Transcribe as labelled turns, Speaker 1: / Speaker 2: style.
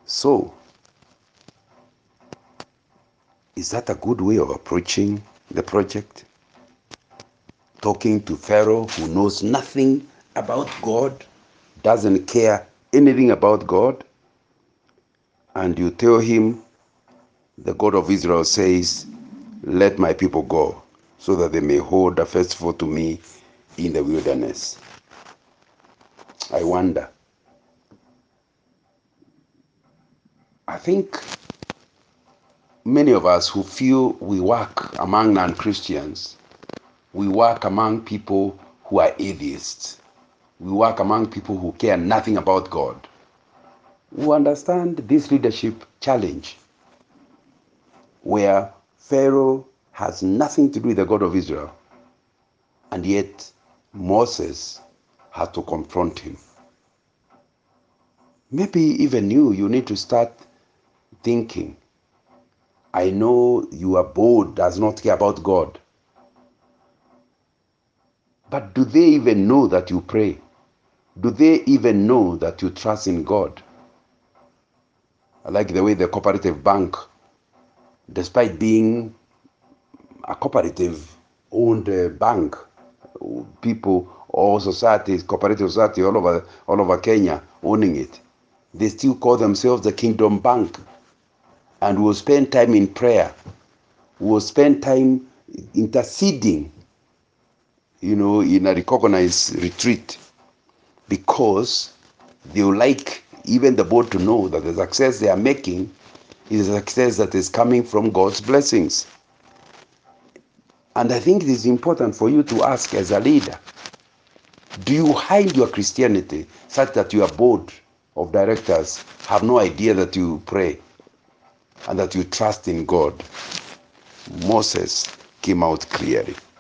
Speaker 1: So, is that a good way of approaching the project? Talking to Pharaoh, who knows nothing about God, doesn't care anything about God, and you tell him, the God of Israel says, let my people go, so that they may hold a festival to me in the wilderness. I wonder. I think many of us who feel we work among non-Christians, we work among people who are atheists. We work among people who care nothing about God. We understand this leadership challenge where Pharaoh has nothing to do with the God of Israel, and yet Moses had to confront him. Maybe even you need to start thinking, I know your board does not care about God, but do they even know that you pray? Do they even know that you trust in God? I like the way the cooperative bank, despite being a cooperative owned bank, people or societies, cooperative society all over Kenya owning it, they still call themselves the Kingdom Bank, and will spend time in prayer, will spend time interceding, in a recognized retreat, because they would like even the board to know that the success they are making is a success that is coming from God's blessings. And I think it is important for you to ask as a leader, do you hide your Christianity such that your board of directors have no idea that you pray and that you trust in God? Moses came out clearly.